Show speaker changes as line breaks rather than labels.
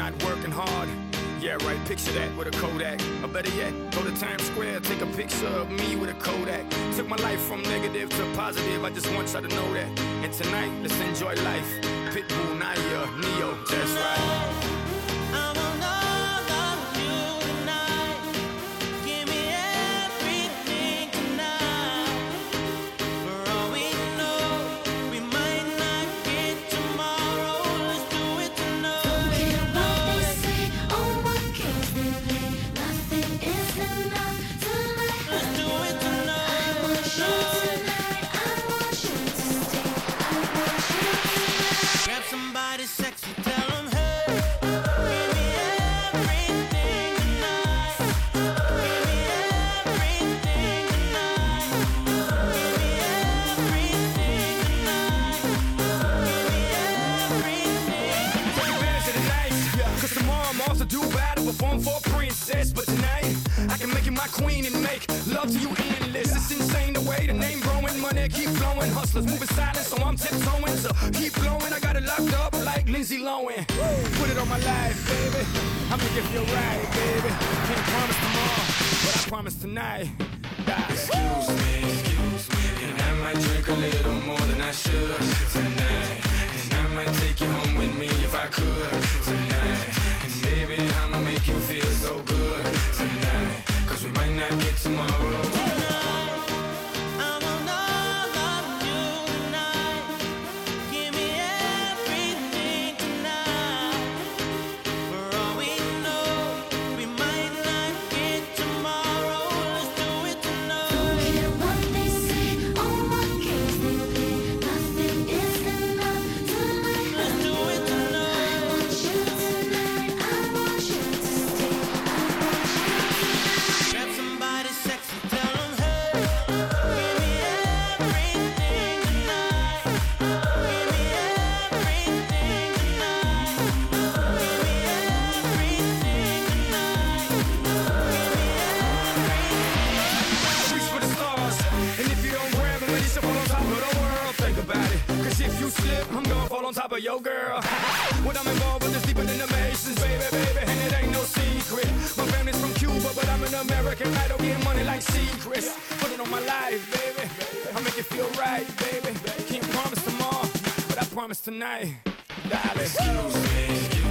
not working hard. Yeah, right, picture that with a Kodak. Or better yet, go to Times Square, take a picture of me with a Kodak. Took my life from negative to positive, I just want y'all to know that. And tonight, let's enjoy life. Pitbull, Naya, Neo, that's right.
Somebody sexy, tell them, hey, give me everything tonight. Give me everything tonight. Give me everything tonight. Give me everything.
Take advantage of the night, cause tomorrow I'm off to do battle, perform for a princess. But tonight, I can make you my queen and make love to you endless. It's insane the way the name growing, money keep flowing. Hustlers moving silent, so I'm tiptoeing. So keep blowing, I got it locked up like Lindsay Lohan. Put it on my life, baby. I'ma give you a ride, baby. Can't promise tomorrow, but I promise tonight.
Excuse me, and I might drink a little more than I should tonight. And I might take you home with me if I could tonight. And baby, I'ma make you feel so good tonight. Cause we might not get tomorrow.
I'm gonna fall on top of your girl. What I'm involved with is deeper than the Masons, baby, baby. And it ain't no secret. My family's from Cuba, but I'm an American. I don't get money like secrets. Put it on my life, baby. I'll make it feel right, baby. Can't promise tomorrow, but I promise tonight. Darling.
Excuse me.